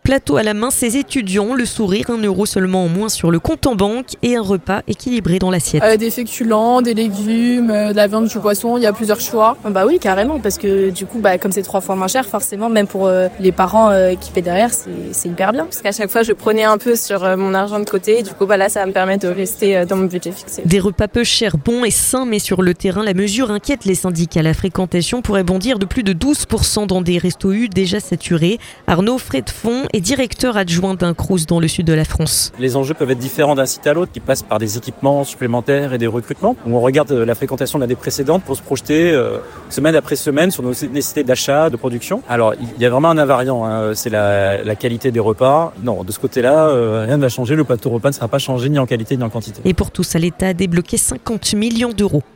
Plateau à la main, ces étudiants, le sourire, 1 euro seulement en moins sur le compte en banque et un repas équilibré dans l'assiette. Des féculents, des légumes, de la viande, du poisson, il y a plusieurs choix. Bah oui, carrément, parce que du coup, comme c'est 3 fois moins cher, forcément, même pour les parents qui paient derrière, c'est hyper bien. Parce qu'à chaque fois, je prenais un peu sur mon argent de côté, et du coup, là, ça va me permettre de rester dans mon budget fixé. Des repas peu chers, bons et sains, mais sur le terrain, la mesure inquiète les syndicats. La fréquentation pourrait bondir de plus de 12% dans des restos U déjà saturés. Arnaud Fredfond est directeur adjoint d'un Crous dans le sud de la France. Les enjeux peuvent être différents d'un site à l'autre, qui passent par des équipements supplémentaires et des recrutements. On regarde la fréquentation de l'année précédente pour se projeter semaine après semaine sur nos nécessités d'achat, de production. Alors, il y a vraiment un invariant, c'est la qualité des repas. Non, de ce côté-là, rien ne va changer. Le plateau repas ne sera pas changé ni en qualité ni en quantité. Et pour tout ça, l'État a débloqué 50 millions d'euros.